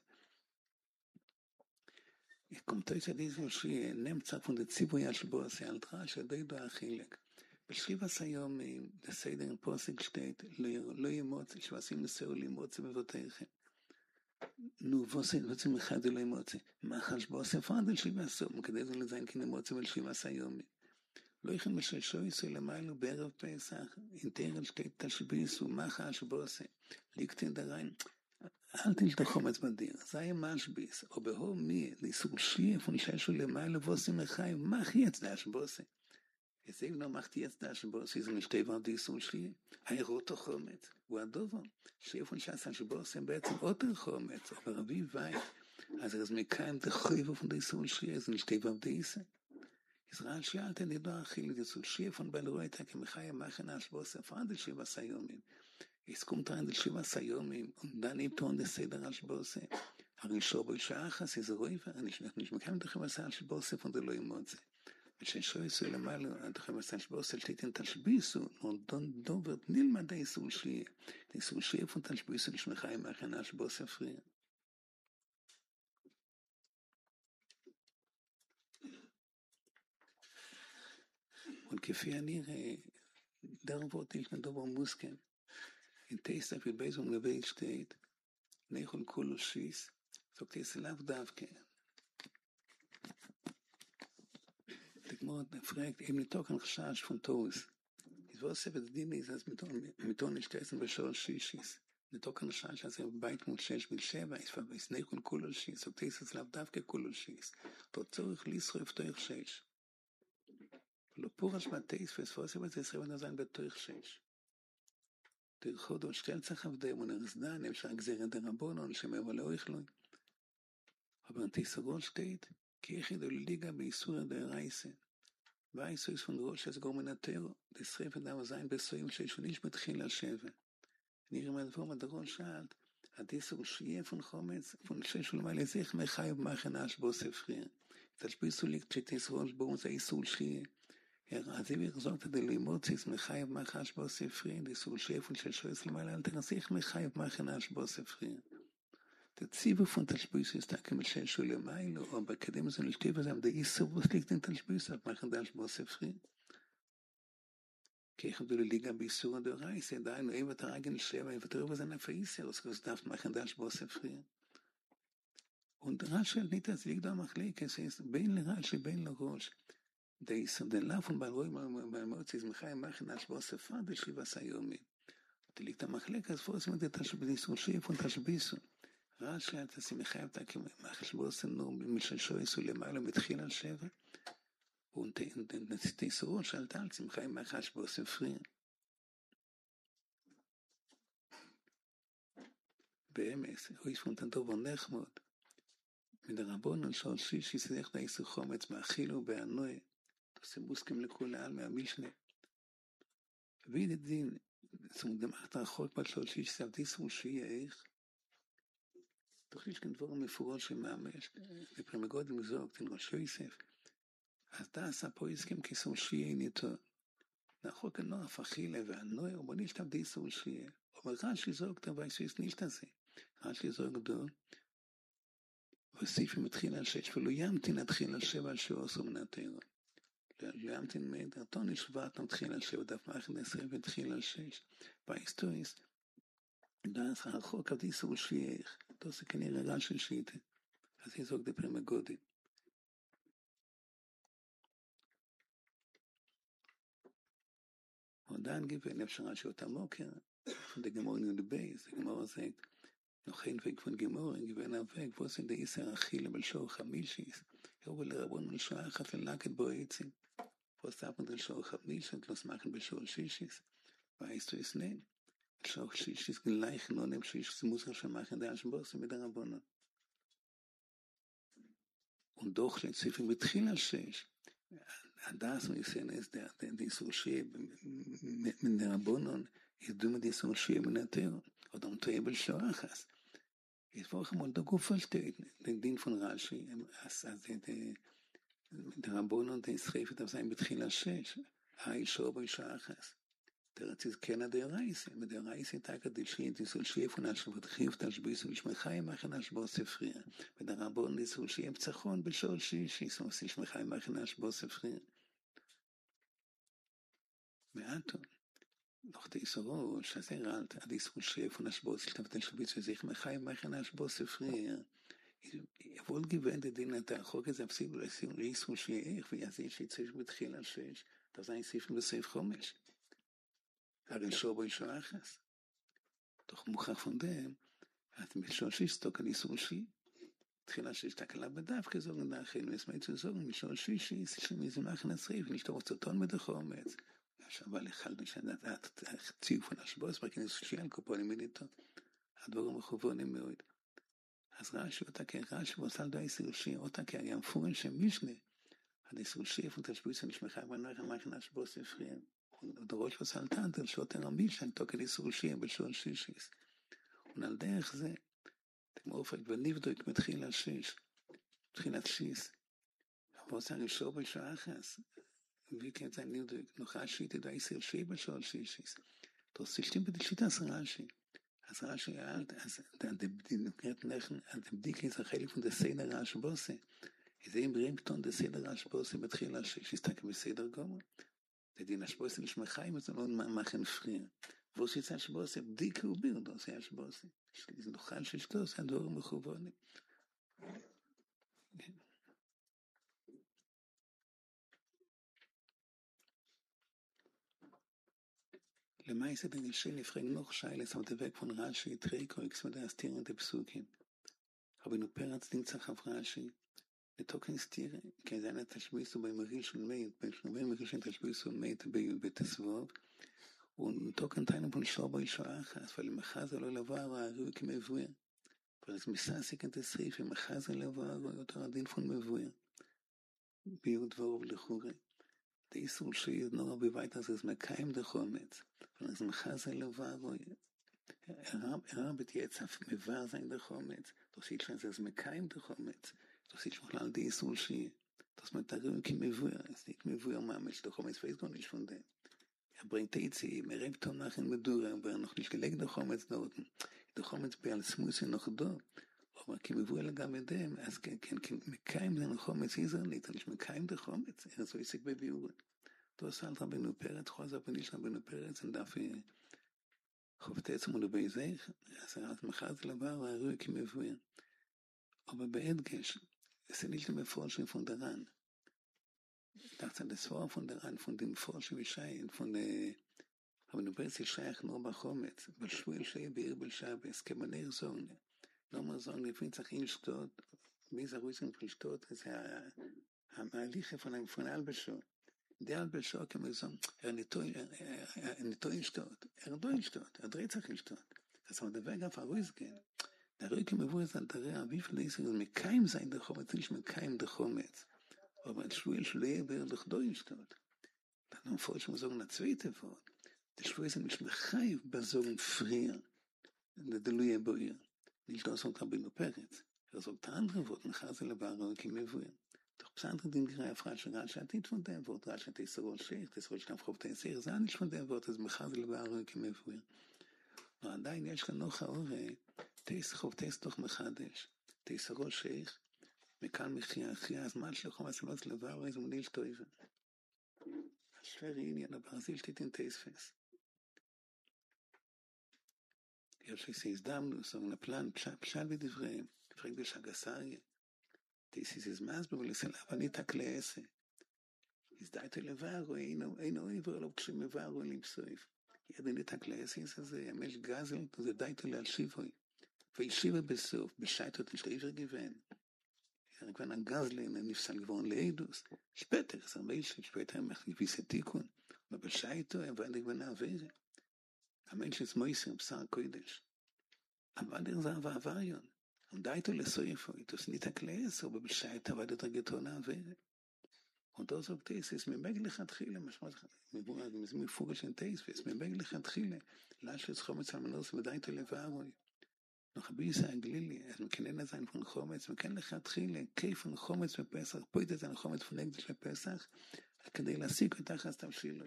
קומטוי שדיסו שיהיה נמצא von der Zibuya שבועסי, על דרש שדידו החילק. בשבע סיומים, בסדר עם פוסק שטייט, לא ימוצא, שעשים נסעו למוצא בבותיכם. נו, ועושים אחד אלוהים מוצא. מה חש בעושה פרדל שבע סום, כדי זה לזיין כי נמוצא ול שבע סיומים. לא יכן בששו יסו למיילו בערב פסח, אינטרל שתי תשביסו, מה חש בעושה. ליקטין דריין, אל תלתו חומץ בדיר, זה היה משביס, או בהור מי, ניסור שיף ונששו למיילו ועושים לחיים, מה חייץ דש בעושה. אז אם לא מחתי יצדה שבועסי זה משתי ורדי איסור שיהיה, הירות החומץ, הוא הדובו, שאיפון שעשה שבועסי הם בעצם יותר חומץ, אבל רבי ואי, אז מכאן דחוי ואופן די איסור שיהיה, זה משתי ורדי איסור. ישראל שאלת נדוע אכיל, איסור שיהיה, איפון בל רואה איתה כמחי המחנה שבועסי, הפרד על שבע סיומים, הסכום תרן על שבע סיומים, דני פתרון דסדר על שבועסי, הראשו בו שאחס, איזה רואי ואני נשמקם דחים עשה על שבועסי, איפון דלו ימוצא. ששו יסו למעלה, הדחם עשה שבועסל תיתן תשביסו, נודון דוברת נלמד האיסור שיהיה. האיסור שיהיה פון תשביסו לשמחה עם הכנה שבועסל פריה. וכפי הנראה, דרבות יש לדובר מוסכם. אין תייסה ובייזום לבית שטייט, ניכול כולו שיס, זו תייסה לאו דווקא. תגמור נפרקת, אם נתוקן חשש פון טוס. איזו ספת דיניס, אז מתון נשתייסן בשורש שישיס. נתוקן חשש, אז בית מול 6 ול7, יש ניכול כולו שיס, זו תייסה לאו דווקא כולו שיס. פה צורך לשרוף תויך 6. לא פורש בתייס פספוסי בזה שרף נזן בתויך 6. תרחודו שתל צריך עבדי מונרסדן, אפשר גזירת דרבונון, שמבוא לאויכלוי. אבל תייסרון שטייט, כי יחידו לליגה באיסור הדרייסה. והאיסור יש פונדרוש אז גור מנטר, דשרף אדם הזין בסוים שישוניש מתחיל לשבע. נראה מהדבור מדרון שאלת, הדיסור שיהיה פון חומץ, פון ששו למעלה זיך מחייב מחנש בו ספריה. תשביסו לי כשתיסרון בו זה איסור שיהיה. אז אם יחזור את הדלימוציס מחייב מחש בו ספריה, דיסור שיהיה פון ששו יש למעלה, אל תנסיך מחייב מחנש בו ספריה. תציבו פון תשביסו יסתכם על ששו למיילו, או בקדם זה נשתיב הזה, אבל איסור בסליקטין תשביסו, מחדש בו ספריה. כי יחדו לליגה באיסור הדורייס, דהיינו, אם אתה רגן 7, אם אתה רואה בזה נפה איסר, אז כבר סדפת מחדש בו ספריה. ודרש של ניתס ליגדו מחליקס, בין לרש ובין לראש. דאיסר דלאפון בעל רואי מהמוציא, מחי מחדש בו ספרה דשבע סיומים. תליגת המחליקס, פורסים את זה תשביסו, שיפון תשביסו. רש של תשים מחייב תקים מחש בו סנור, מששו יסו למעלה, מתחיל על 7. ותיסורות שאלת על צמחי מחש בו ספריה. באמס, הוא ישפון תנדובו נחמוד. מדרבון על שעות שישי סדך דאיסו חומץ מאכילו בענוי. תעושה מוסכים לכול העל מהמישנה. ויד דין, זאת אומרת, דמחת החוק בת שעות שישי סבדיסו שיהיה איך. תוכלי שכן דבור מפורות שמאמש. בפרמגוד מזוג, תנרושו יסף. אז אתה עשה פה הסכם כיסור שיהיה ניתו. נחוק הנוח אכילה והנוי, או בוא נשתב דיסור שיהיה. אבל רש"י זוג תבואי שיש נשתזה. רש"י זוג דו. וסיפי מתחיל על 6, ולא ימתין התחיל על 7 על שעושו מנתרו. לא ימתין מדרתו נשבעת מתחיל על 7, דף מאחד 10 ותחיל על 6. בהיסטוריס, דרך החוק הדיסור שיהיה. תעושה כנראה רש"י שיטה. אז היא זוג דפרמה גודי. עודן גיוון אפשרה שאותה מוקר, von der Gemorre in der Beis. Der Gemorre sagt, noch ein Weg von Gemorre, gewinn ein Weg, wo sind der Isser Achille, weil schon Chamischis. Ja, weil Rabon und Schwach hat verlacket Boezin. Wo sagt man, schon Chamisch und los machen bei schon Shishis. Weißt du es nicht? Schon Shishis gleich, nur nem Shishis muss er schon machen, der Aschenbosse mit der Rabon. Und doch, wenn sie für Betriller Shish, das, was ich sehe, ist die Sulschie mit der Rabon, ich tue mir die Sulschie mit der Tür. Oder am Tebel Schloachas. Jetzt wollte ich mal der Guf versteht, den Ding von Rashi, als der Rabbon und der Schrift auf sein Betchila Shesh, Shobo Schachas. Der hat sich kennen der Reise, mit der Reise Tag der Schrift, die soll Schrift von Aschbot Chift, Aschbis und Schmechai machen Aschbot Sefrier. Mit der Rabbon die soll Schrift Zachon, Bishol Shishi, so sich Schmechai machen Aschbot Sefrier. Meaton. noch die Isoro, שזה רלת, עד איסור שפון השבוס, שתבטל שביץ וזיך מחי מחן השבוס ספריר. יבול גיוון דדין את החוק הזה, הפסידו לאיסור שיח, ויעזי שיצש בתחילה שש, תזיין סיפן בסעיף 5. הרי שובו אישו אחס. תוך מוכח פונדם, את משול שיסתוק על איסור שי. תחילה שיש תקלה בדף, כזוג נדחנו, הסמית זוג, משול שישי, שמי מחן הצריף, נשתור צוטון מדחומץ. אבל החלנו שדעת ציוף על השבוס, בכנס שיאל קופונים מליטות. הדבורים מכוונים מאוד. אז רש"י אותה כרש"י ועושה לדעה איסרושי, אותה כהיה מפורש שמשנה, עד איסרושי ותשבוס הנשמחה ונרחם מחנה השבוס הפריע. ודרוש ועושה לטנטר שוטר המישן, תוקל איסרושי בשול שישיס. ועל דרך זה, כמו אופק ונבדוק מתחילה שש, מתחילת שיס. ועושה ראשו בשעה אחס, wie kennt sein Niedrig, noch Rashi, der da ist hier Schäber schon Schischis. Das ist stimmt die Schitas Rashi. Als Rashi alt, als dann die Gret Nechen, an dem Dick ist Acheli von der Seder Rashi Bosse. Ich sehe im Rington der Seder Rashi Bosse mit Chila Shish, ist da kein Seder Gomer. Der Dien Rashi Bosse nicht mehr heim, sondern machen frier. Wo ist Rashi Bosse? Dick und Bild, das ist Rashi Bosse. ist noch Rashi Stoß, ein Dorm Mechuvoni. למעשה בנשי נפרג נוח שיילס על דבק פון רש"י טריקו אקסמדה הסתיר את הפסוקים. רבינו פרץ נמצא חב רש"י לתוקן סתיר כזן התשביסו במריל של מית במריל של תשביסו מית בתסבוב ותוקן תיינו פון שובו אישו אחס ולמחזה לא לבארו הריו כמבויר פרץ מססיק את הסריף ומחזה לבארו יותר הדין פון מבויר ביור דברו ולחורי der Isur Shir nur beweit, dass es Mekayim der Chometz. Und es Mechazeh Levaro, arbeitet jetzt auf Mevar sein der Chometz. Das sieht schon, es ist Mekayim der Chometz. Das sieht schon all die Isur Shir. Das mit der Rück im Mevuer. Es ist nicht Mevuer, Mamesh, der Chometz weiß gar nicht von dem. Bringt Eizi, reibt ihm nach in Medura, aber noch nicht gelegt der Chometz dort. Der Chometz bei Al-Smusi noch da. aber כמבואל גם אדם, אז כן, מקיים זה נחומץ איזרנית, אני שמקיים זה חומץ, אז הוא עסק בביאורים. תעשה על רבנו פרץ, חוזר פניש רבנו פרץ, אין דף חובטי עצמו לבי זך, אז מחר זה לבר, הרוי כמבואל. אבל בהדגש, זה nicht mehr Forschung von daran. Ich dachte, das war von daran, von dem Forschung wie Schein, von der, aber du bist Scheich nur bei Chometz, weil Schwil Schei Beir Bel-Shabbos, כמנהר זון, לא אומר זון, לפעמים צריך לשתות, באיזה רויסן לשתות, זה ההליך von Albesho. Der Albesho כמו זון, ניתו לשתות, דו לשתות, דרי צריך לשתות. Das war der Weg auf Arusgen. Der Rücken bewusst an der wie viel ist es mit kein sein der Chometz, nicht mit kein der Chometz. Aber ein Schwil Schleber durch Deutschland. Dann vor ich muss sagen eine zweite Wort. Der Schwil ist nicht mehr Chayv besorgen frier. Der Deluye Boyer. Nicht das und Rabbeinu Peretz. Sagt der andere Wort nach Hause Lebaro Kimevuen. Doch besondere Dinge greif Rashi hat nicht von dem Wort. Rashi hat Israel Sheikh, das soll ich auf Kopf der Seher sein, nicht von dem Wort, das nach Hause Lebaro Kimevuen. Но עדיין יש לנו חאורי, תסחוב תסתוך מחדש, תסרו שייך, מכאן מחיה אחרי הזמן שלכם הסמלות לבאו איזה מוניל טויבה. השפר עניין, הברזיל שתיתן תספס. יש לי סייזדמנו, סוגנה פלן, פשל בדבריהם, דברי קדוש הגסריה, תסיס הזמז בבולסל, אבל ניתק לעשה. הזדעתו לבאו, אינו עבר לו כשמבאו לימסויף. ידנית הקלאסיס הזה, ימש גזל, זה דייטו על שיבוי. וישיבה בסוף, בשייטות נשאיר גיוון. כבר הגזלין נפסל גבורן לאידוס. שפטר, זה הרבה שפטר מחליפיס התיקון. ובשייטו, אבל גבנה עבירה. המנש עצמו יסר בשר קודש. אבל זה ועבריון. דייטו לסויפו, תוסנית הקלאס, ובשייטו עבד את רגטון העבירה. אותו זוג תייסס, מבג לכתחילה, מפוגל של תייסס, מבג לכתחילה, לאשת חומץ המנוס ודייטו לבערוי. נחביסה הגלילי, אז מכנן את זה פון חומץ, מכן לכתחילה, כיף פון חומץ בפסח, פויט את זה חומץ פון הקדש לפסח, כדי להסיק אותך אז תבשילו.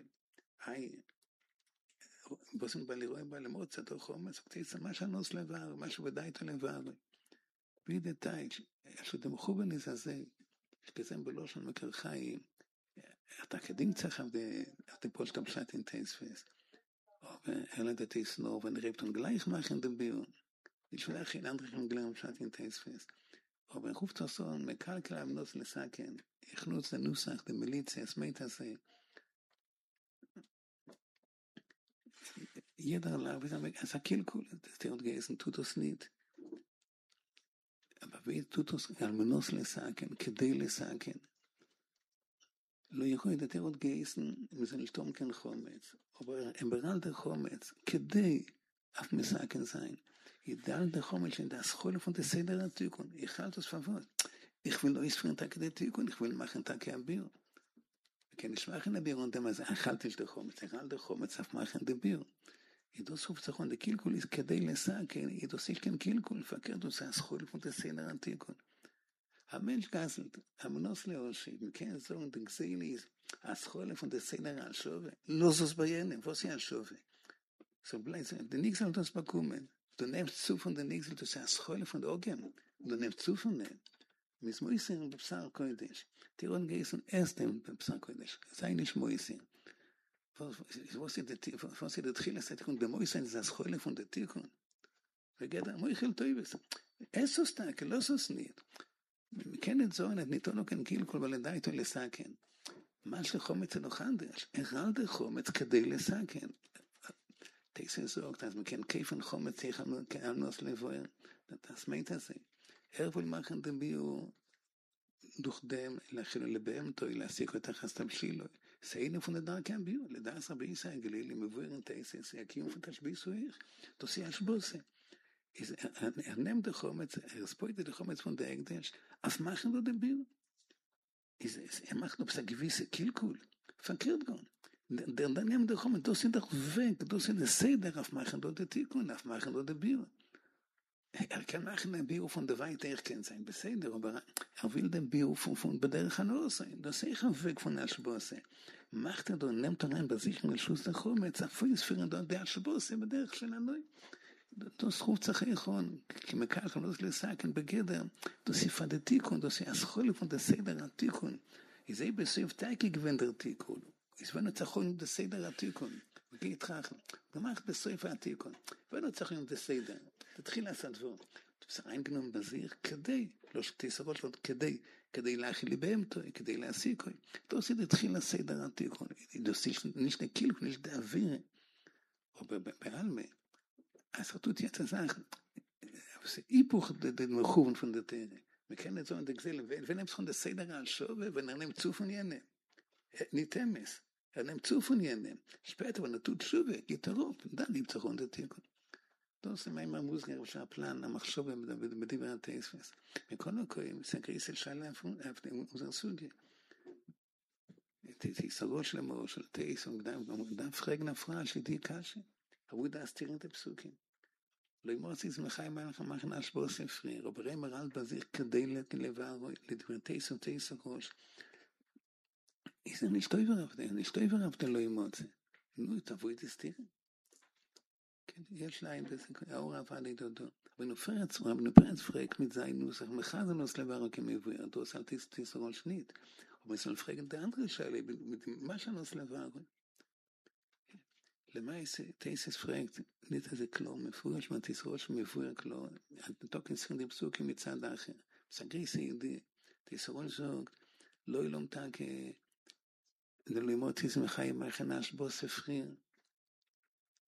בוסן בא לראות בא למוץ, אותו חומץ, ותייסה מה שנוס לבער, משהו בדייטו לבערוי. בידי תייש, שאתם מחובניס הזה, שכזם בלושן מקרחיים, אתה כדין צריך אתם פול שאתה פשט אין תייספס, אלא דתייסנור, ונרבטון גלייך מאכן דביון, נשאלה הכי אנדריכם גלייך פשט אין תייספס, אבל חוף תוסון, מקלקל אמנוס לסכן, הכנוץ לנוסח, דמיליציה, סמית הזה, ידע עליו, אז הקלקול, תראו גייסן, טוטוס נית, אבל טוטוס, אלמנוס לסכן, כדי לסכן, לא יכול לדעת עוד גייסן, אם זה נשתום כן חומץ, אבל הם ברל דה חומץ, כדי אף מסכן זין, ידל דה חומץ, שדס חול לפון דה סדר התיקון, יחל תוספבות, איך ולא יספר את כדי תיקון, איך ולמחן את כאביר, וכן נשמח אין הביר, עונדם הזה, אכלתי של דה חומץ, אכל דה חומץ, אף מחן דה ביר, ידוס חוף צחון דה קילקול, כדי לסכן, ידוס יש כן קילקול, פקר דוסה, סחול לפון דה סדר התיקון, המנש גזלט, המנוס לאושי, מכן זון דגזיליס, הסחולה פון דה סדר על שווה, לא זוס ביינם, ווס על שווה. So bleibt es, der Nixel das bekommen. Du nimmst zu von der Nixel, das ist eine Schule von der Ogen. Du nimmst zu von dem. Mis Moisen bepsar kodesh. Tiron geisen ersten bepsar kodesh. Sei nicht Moisen. Was ist der Tchila Satikun bei Moisen, das ist Schule von der Tikun. Vegada Moichel Toibes. Esos tak, losos nit. מכן זונת ניתנו כאן קילקול בלדייתו לסכן. מה שחומץ לא חדש, אחד חומץ כדי לסכן. תייסן זוגת, אז מכן כיפן חומץ יחלנו כאלנוס לבואר, תסמית הזה. הרבול מחן דביו דוכדם, לחילו לבאמתו, להסיק אותך אז תבשילו. סיינו פון הדר כאן ביו, לדעס רבי ישראל גלילי, מבואר תייסן, סייקיים ותשביסו איך, תוסי אשבוסה. נם דה חומץ, ספויט דה חומץ פון דה הקדש, אף מחן לא דביר. אנחנו פסק גביסה קילקול, פקרת גון. דה נם דה חומץ, דוסי דה חובק, דוסי דה סדר, אף מחן לא דה תיקון, אף מחן לא דביר. כאן מחן דביר פון דה וייט איך כן sein, בסדר, אבל will den Bio von בדרך הנור sein, das ich weg von der Schbosse. Macht er doch, nehmt er rein bei sich in den Schuss der Chomets, אפילו ספירן דו der Schbosse בדרך של הנוי. Das ruft sich איכון, כי מכך לא לסכן בגדר, das ist von der Tikun, das ist Aschole von der Seder Tikun. Ist בסוף תאיקי גוון der Tikun. ist wenn er zachon der Seder Tikun. וגיט רחל. gemacht בסוף התיקון. wenn er zachon der Seder. תתחיל לעשות דבר. זה eingenommen בזיר כדי, לא שתיסרות לו כדי להכיל לבאמתו, כדי להסיקו. אתה עושה תתחיל לסדר התיקון. נשנה קילוק, נשנה אוויר. או בעלמה. אז רטות יצא זך. זה היפוך דמכוון von der Tere. Wir kennen so in der Geselle, wenn er von der Seder על שווה, wenn er nimmt zu von jenen. Nicht Temes. Er nimmt zu von jenen. Später, wenn er tut שווה, geht er auf. dann nimmt er von der Tikun. Das ist mein Musiker, was er plan, המחשוב בדבר התייספס. מכל מקום, סגריס אל שאלה unser Sugi. Die Sorge שלמו, של תייס, וגם פרגנה פרעה, שתהיה קשה. אבל זה הסתירים את הפסוקים. לא ימורצי זמחי מלך המחן אשבור ספרי, רוברי מרל בזיר כדי לבערו, לדבר תייס ותייס הראש. זה נשתוי ורבתי לא ימורצי. נו, תבואי את הסתירים. יש להם בזה, האור עבד לדודו. רבנו פרץ פרק מזיין נוסח, מחז הנוס לברו כמבויר, דוס על תיסרול שנית. ובסול פרק את האנדרי שלי, מה שנוס לברו. למה תייסס פרק, ניתן זה כלום, מפורש מהתיסרול שמבויר כלום, תוקן סכנדים פסוקים מצד האחר. סגרי סיידי, תיסרול זוג, לא ילומתה לא ימות תזמחי מרחנש בו ספריר,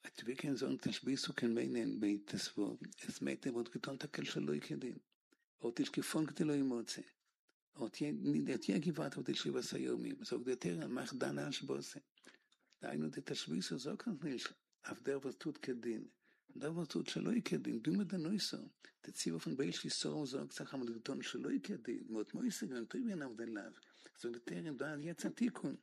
את וכן זון תשביסו כן מיינן בהתסבור, אז מתה ועוד גדול תקל שלא יקדין, או תשקפון כדי לא ימוצא, או תהיה גבעת עוד תשליב סיומים, זוג דתר, מח דנה אשבוסה, דיינו דתשביסו זוג נתניש, אף דר ותות כדין, דר ותות שלא יקדין, דומה דנויסו, תציב אופן באיש ליסור זוג צריך עמוד גדול שלא יקדין, מות מויסר, נטוי בין עבדליו, זוג דתר, דל יצא תיקון,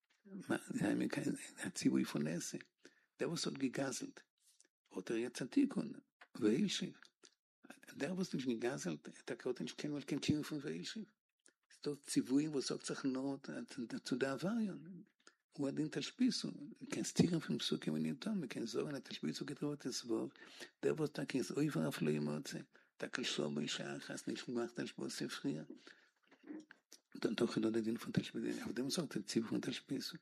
הציבו יפונסה, דר וסות גיגזלת, oder jetzt ein Tikun, Weilschiff. Der, was nicht gegazelt, der Kotten kennen wir kein Tier von Weilschiff. Das ist doch Zivui, wo sagt sich nur zu der Avarion. הוא הדין תשפיסו, כן סתירים של פסוקים ונרתום, וכן זורן התשפיסו כתרות הסבוב, דרבו תקיס אוי ואף לא ימוצא, תקל שור באישה אחס נשמח תשבו ספריה. תוך לא דין פון תשפיסו, אבל דם זאת תציב פון תשפיסו.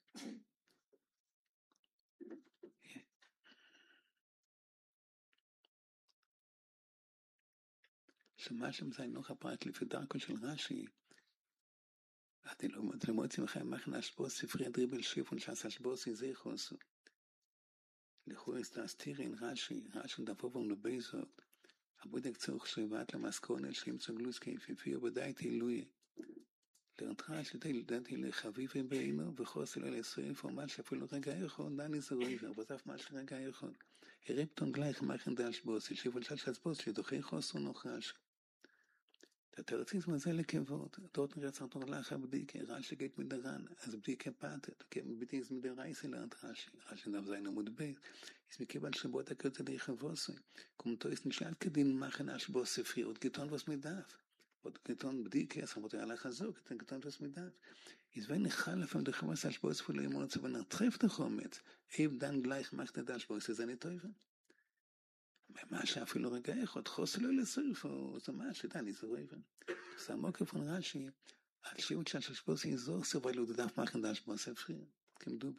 שמה שם נוח הפרט לפי דרכו של רש"י, אתם לא מוצאים לכם מחנה אשבוס ספרי דריבל שיפון שעשה אשבוס איזה חוסו. לכו הסתירין רש"י דפו ואומנו בייזות, הבודק צורך שבעת למסכונה שימצא גלוס כיפיפי ובדי תילוי. לרתחה שתלדתי לחביבי בעינו וחוסי לו לסריף ומה שאפילו רגע יכול, דני זה רויבר, וזף מה שרגע יכול. הרפתון גלייך מחן דה אשבוס, שיפון שעשה אשבוס שדוחי חוסו נוחש. התרציזם הזה לכבוד, דות נרצה תורלך הבדיקה, רש"י גית מדרן, אז בדיקה פתת, בדיק זה מדרייסי לאט רש"י דף זין עמוד בית, אז מקיבל שבועת הקרצה די חבוסי, כומתו יש נשאל כדין מחן אשבוס ספרי, עוד גיתון וסמידף, עוד גיתון בדיקה, אז חמותי עלה חזוק, את גיתון וסמידף, אז ואין נחל לפעמים דחמוס אשבוס ולא ימון עצה ונרטרף תחומץ, איב דן גלייך מחת אשבוס, אז אני טובה. מה שאפילו רגע אחד, חוסר לא לסריף, או זה מה שדני זה רויבר. זה עמוק פון רש"י, על שירות של אשבוס יזור סבל ודף מחן דה אשבוס ספרי, כמדובר.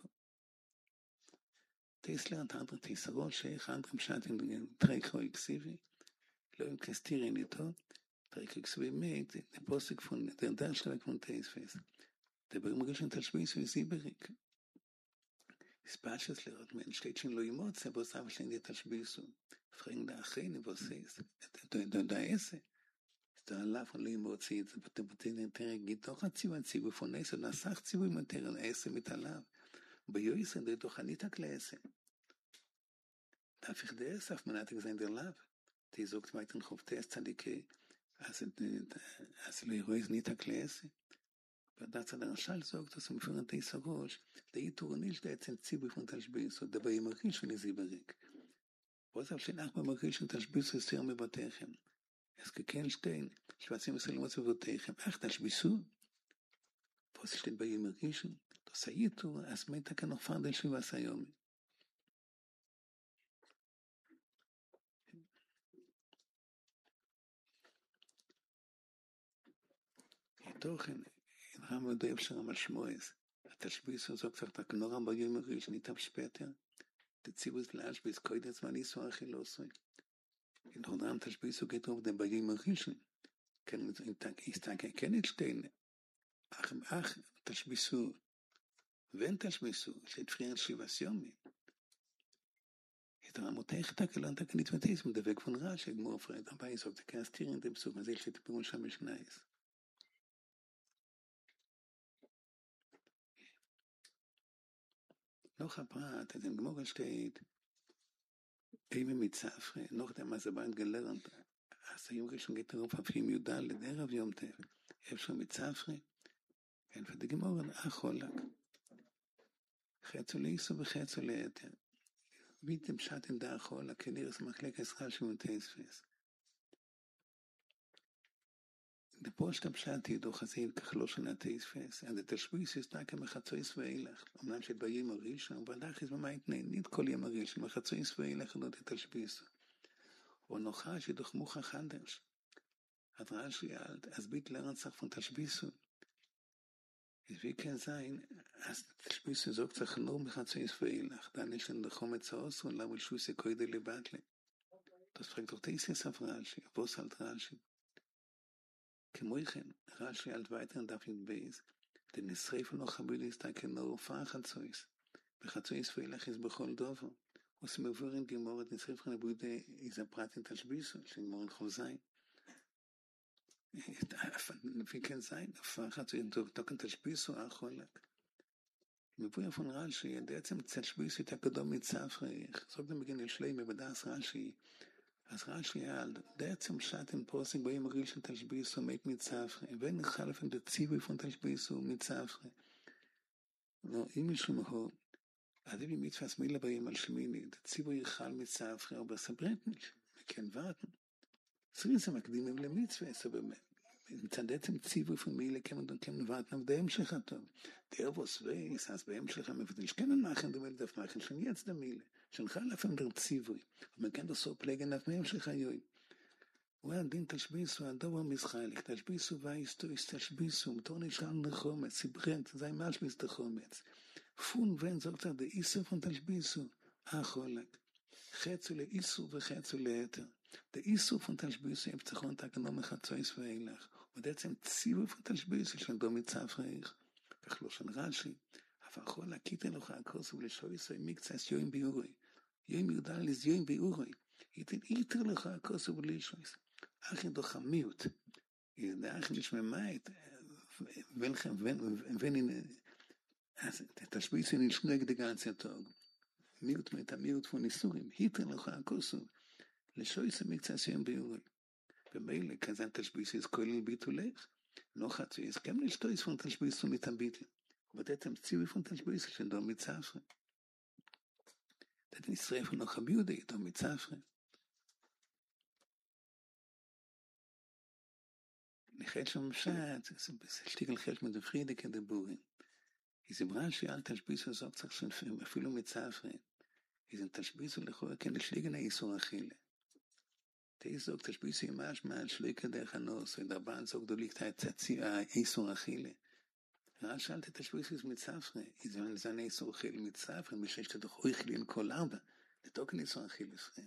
תסלר תאנדר תסרו שייך אנדרם שעתים טריקו אקסיבי, לא עם כסתירין איתו, טריקו אקסיבי מית, דפוסק פון דרדר שלק פון תספס. דברים מרגשן תשביסו יזיבריק. ספאצ'ס לראות מן שטייטשן לא ימוצא, בו סבא שלן די תשביסו. פרנג דה אחרי נבוסס, דה עשה. da la von limo zieht den der geht doch hat sie von ist und sagt sie mit der esse mit der bei ihr sind doch nicht klasse darf ich das auf meiner gesehen der lab die sagt mit den kopf test die also le ist nicht klasse aber das der schall sagt dass im für den sagosh der tour nicht der sie von tashbih so dabei immer schon sie berg was auf schon nach beim schon tashbih ist sehr mit batechem es gekennst stehen schwarzen müssen wir zu batechem ach tashbisu was steht bei ihm schon das sagt du as mit kann noch fahren der schwas היום תוכן haben wir schon mal schmoes התשביס הזה קצת נורא ביום הראשון ניתב שפטר תציבוס לאש ביס קוידס ואני סו אחי לא סוי נורדם תשביס הוא גטרוב דם ביום הראשון כן הסתנקה כן אצלתן אך תשביסו ואין תשביסו שתפריע שבס יומי את הרמותך תקלן תקנית ותיס מדבק פון רש גמור פרד הבא יסוק תקסטירין דם סוג מזל שתפרון שם משנייס noch apart, in Gmorgen steht, eben mit Zafre, noch der Masaband gelernt, als der Junge schon geht darauf auf ihm Judal, der auf Yom Tev, schon mit Zafre, und für die Gmorgen, Acholak, Chetzuliso וחצוליתר, wie dem Schatten der Acholak, כנראה מחלק ישראל שמונטספס. Der Post abschati doch gesehen kachloschen atheisfes und der Tashbis ist da kemachatzois veilach und dann steht bei ihm arish und danach ist meint nicht kol yom arish machatzois veilach und der Tashbis und noch hat doch mucha khanders hat rashi alt as bit lernt sich von Tashbis es wie kann sein as Tashbis sagt sich nur machatzois veilach dann ist in der khometzos und la shuse koide lebatle das fragt doch dieses auf rashi was halt rashi כמויכן, רש"י על weiteren דף י"ב, denn נשרף noch habilis da genau fahren zois. Bechatois veilach is bechol dovo. was mir vorhin gemordet in Schrift von der Bude ist ein Prat in Tashbisu, schon morgen Chosai. Wie kann sein? Hat sie in Docken Tashbisu auch Cholak. מבואר von רש"י, בעצם תשביסו את הקדום מצפרי, זאת במגן לשלמי בדס רש"י, אז רש"י בעצם שטן פוסק בהם ריל של תשביסו מת מצפרי, ואין חלף עם דציבוי פון תשביסו מצפרי. לא, אם ישמעו, אז אם מצווס מילה בהם על שמיני, דציבוי יחל מצפרי, או בסברנטניש, וכן ורטן. סריסה מקדימים למצווס, באמת. מצד עצם ציווי von Miele können warten auf der Hemmschlicher Tov. Der, was weiß, als bei Hemmschlicher man nicht können machen, du willst das machen, schon jetzt der Miele. Schon Chalaf in der Tzivui. Und man kann das so pflegen auf dem Hemmschlicher Joi. Und den Tashbisu, ein Dauer mischailig. Tashbisu weißt du, ist Tashbisu, und Toni schauen der Chometz, sie brennt, sein Maschel ist der Chometz. Von wen sagt der Isser von Tashbisu? Acholak. Chetzu le Isser und Chetzu le Eter. Der Isser von Tashbisu, im Zachon Tagenom Echatzois ואילך. ובעצם ציווי von Tashbisu, schon דומי צפריך. כך לא של רש"י. אבל יכול להקיט אלוך הכוס ולשויסו עם מקצס יוים ביורוי. יוים יהודל is יוים ביורוי. ייתן איתר לך הכוס ולשויסו. אחי דוחמיות. ידע אחי נשממית. wenn Tashbisu nicht schnell die ganze Tag. מיעוט mit המיעוט von Isurim. ייתר לך הכוס לשויסו מקצס יוים ביורוי. במילא כזה תשביסו ist כולל ביטולך. noch hat sie es גם לשתויס von תשביסו mit dem Bitel. Aber das ist Ziel von Tashbisu, schon da mit Zafre. Das ist nicht Israel von noch Abiude, da mit Zafre. נחת שם משעת, זה שתיגל חלק מדפרידה כדבורים. איזה ברש"י על תשביסו זאת צריך שנפים, אפילו מצפרה. איזה תשביסו לכאורה כן לשליגן האיסור אכילה. תאיזוק תשביסו ממש מעל שליקה דרך הנוס, ודרבן זוג דוליק האיסור אכילה. שאלת את השביסוס מצפרה, איזמן לזן איסור אכילה מצפרה, מששת דוח אוכלים כל ארבע, לתוקן איסור אכילה פריה.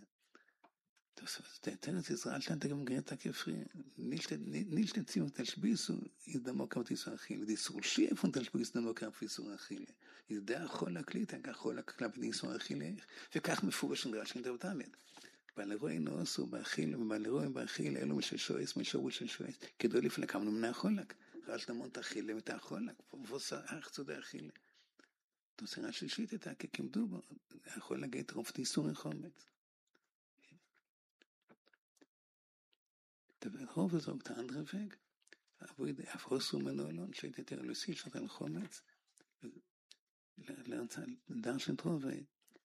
תרץ ישראל שאלת גם גרטה כפריה, נילשת ציון תשביסו, דמוקר איסור אכילה, דיסור שיפון תשביסו דמוקר איסור אכילה. ידע יכול להקליט, כך יכול להקליט איסור אכילה, וכך מפורש נדרש כתב תלת. בעלרוי נוסו באכילה, ובעלרוי באכילה, אלו מששויס, משורול של שויס, כדו לפני כמה נמנה חולק. רש דמון תאכילה ותאכולק, ובוסה אחצו דאכילה. תוסרה שלישית הייתה ככמדו בו, יכול להגיד רוב תיסורי חומץ. רוב הזוג את האנדרה וג, אפרוסו מנולון, שהייתי יותר לוסיל שאת על חומץ, לדרשן טרובי,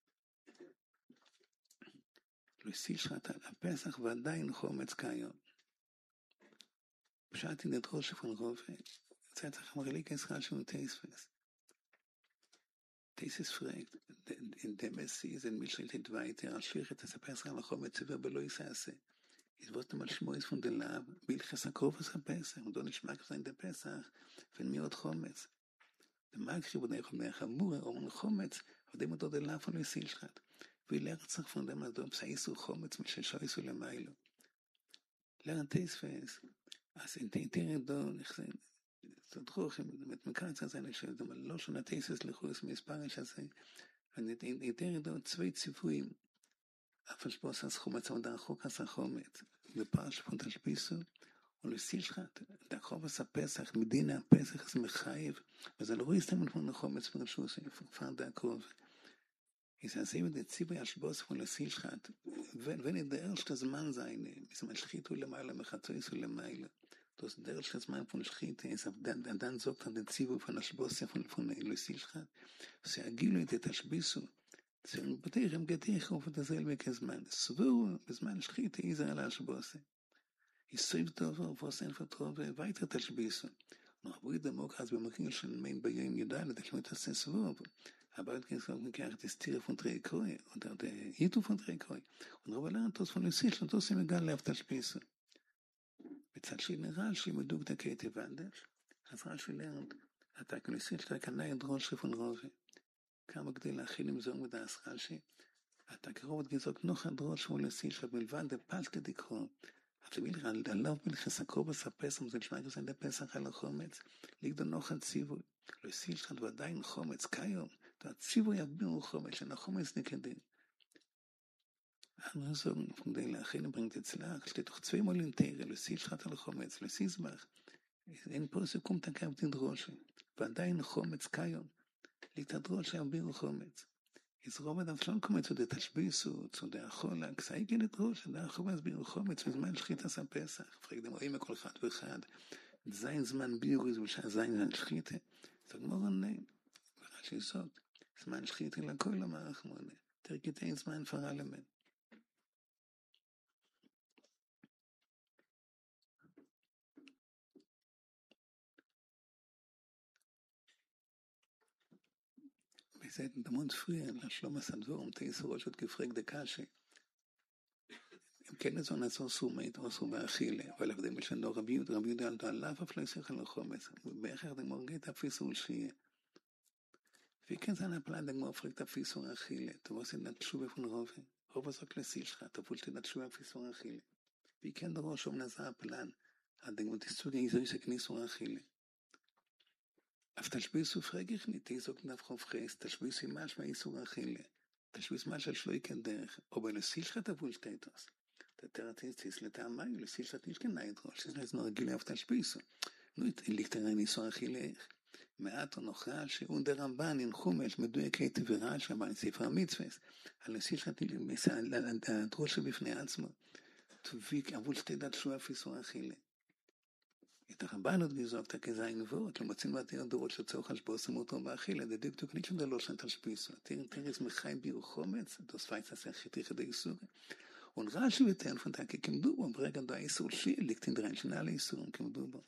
לוסיל שאת על הפסח ועדיין חומץ כיום. פשעתי נדרוש von Rove, Zeit sag mal religiös rasch und Teisfest. Teises fragt, in dem es sie sind mitschildet weiter, als schwierig, dass besser an der Chome zu verbeloi sasse. Ich wollte mal schmois von der Lab, Bilches Akrovas Pesach, und dann nicht mag sein der Pesach, wenn mir hat Chometz. Der mag ich über den Chamure, um Chometz, auf dem der Lab von Lusil schat. Wie lernt sich von dem, als du Psaisu Chometz mit Sheshoisu Lemailo. Lernt Teisfest. אז אינטרדו, זאת רוחם, באמת מקרץ הזה, שזה לא שונה תסס לחוס מספר שזה, אינטרדו צווי ציוויים, אף אשפוס הסכומת, עמדה החוק הסחומת, בפרש פון תשביסו, ולסיל שחת, דחוב עשה פסח, מדינה הפסח זה מחייב, וזה לא רואה סתם פון החומץ פרשוס, פרד הקרוב. יסעשים את הציבי השבוס ולסיל שחת, ונדער שאתה זמן זין, בזמן שחיתו למעלה, מחצויסו למעלה. Das der Schrittmann von Schritte ist auf dann sagt der Zivu von der Schbosse von Lucy Schat. Sie agilen die Tashbisu. Sie beteiren gedich auf dasselbe Zman. Svur bezman Schritte Israel Schbosse. Ist so doch was ein Vertrauen weiter Tashbisu. Noch wurde Mok hat beim King schon mein bei ihm gedal, das mit das Svur. Aber ich sage mir gerade das Tier von Trekoi und der Hitu von Trekoi. Und Roland das von Lucy Schat, das ist egal auf Tashbisu. בצד שנראה שימדוק דקייטי ונדש, אז רש"י לרנד, אתה כניסית שאתה כנאי דרוש פון רובי. כמה כדי להכיל עם זו מדעס רש"י, אתה קרוב גזוק נוח הדרוש ולסיל שבלבד דפלטי דקרו. אז מיל עליו בלחסקו בספסם, זה לשמע כזה לפסח על החומץ, לגדול נוח הציבו, לסיל שלך ועדיין חומץ כיום, הציבו יבירו חומץ, שנה חומץ נקדים. andersrum, von der Lachine bringt jetzt Lach, steht doch zweimal in Tere, Lucy schat al Chometz, Lucy Zbach. אין פוסק קום תקף דין דרושי, ועדיין חומץ קיום, ליגת הדרושי אביר חומץ. אז רובד אבשלון קומץ עוד תשביסו, צודי החולה, כסאי את דרושי, דה חומץ ביר חומץ, בזמן שחית עשה פסח, פרק דמורים מכל אחד ואחד, זין זמן בירו, זה בשעה זין זמן שחיתה, זה גמור ענן, ורשי זאת, זמן שחיתה לכל המערך מונה, תרקתי זמן פרה למן. וזה דמות פריע, לשלום הסדבור, תייסו ראש עוד כפרק דקשי. אם כן איזו נעשו סומית או סומה אכילה, אבל הבדים בשנו רבי יהודה על דעליו אף לא יסיך על חומץ, ובאחר דמורגי תפיסו ולשיהיה. וכן זה נפלן דגמור פרק תפיסו אכילה, תבוא סדנתשו בפון רובה, רובה זו כלסי שלך, תפול שתדתשו אפיסו אכילה. וכן דרוש שום נעשה הפלן, הדגמור תסוגי איזו שכניסו אכילה. אף תשביסו פרגיך ניתיזו כנף חופכס, תשביסו משמע איסור אכילה, תשביס משל שלוי כדרך, או בלסי שלך תפול שתתוס. תתרתיס לטעמי, לסי שלך תשכן נאידרו, שזה רגילי אף תשביסו. נו, לקטרן איסור אכילך. מעט או נוחה שהוא דרבן אין חומש מדויק היטב ורעש אבל ספר המצווס על נשיא שתלמיס על הדרוש בפני עצמו תביק אבל שתי דת שוע פיסור אכילה את הרבנות גזוקת כזין ואות למוצאים בתיר דורות שצורך השבוסם אותו באכילה דדיק תוקנית שם דלו שם תשפיסו תרס מחי ביר חומץ תוספייס עשה חיתי חדי איסור ונרשו ותן פנטקי כמדו בו ברגע דו האיסור שי לקטין דרן שנה לאיסורים כמדו בו